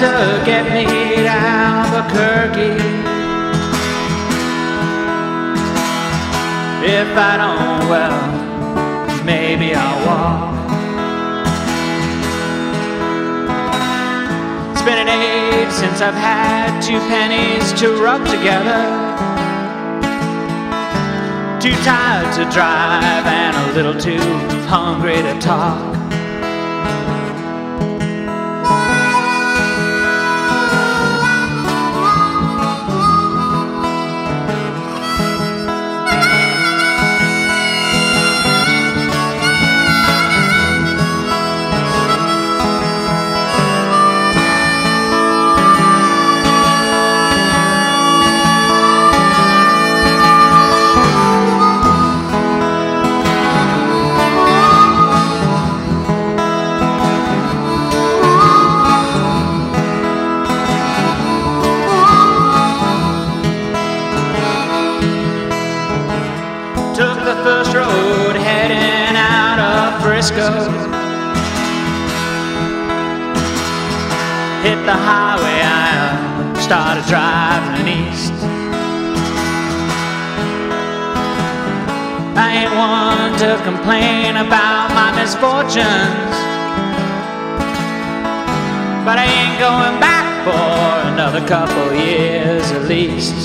to get me to Albuquerque. If I don't, well, maybe I'll walk. It's been an age since I've had 2 pennies to rub together. Too tired to drive and a little too hungry to talk. Took the first road heading out of Frisco. Hit the highway, I started driving east. I ain't one to complain about my misfortunes, but I ain't going back for another couple years at least.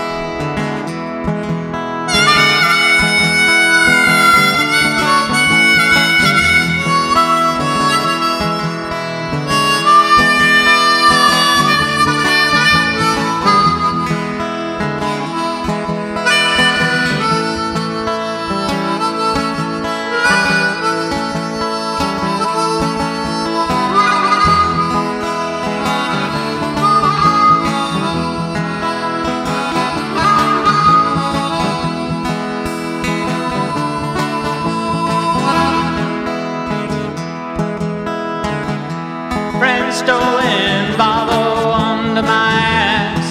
Stolen Volvo under my ass.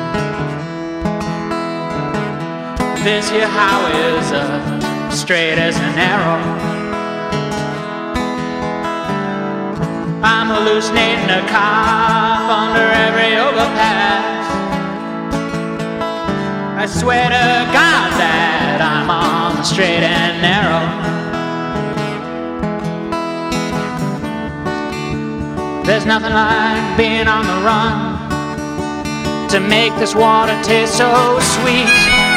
This here highway's straight as an arrow. I'm hallucinating a cop under every overpass. I swear to God that I'm on the straight and narrow. There's nothing like being on the run to make this water taste so sweet.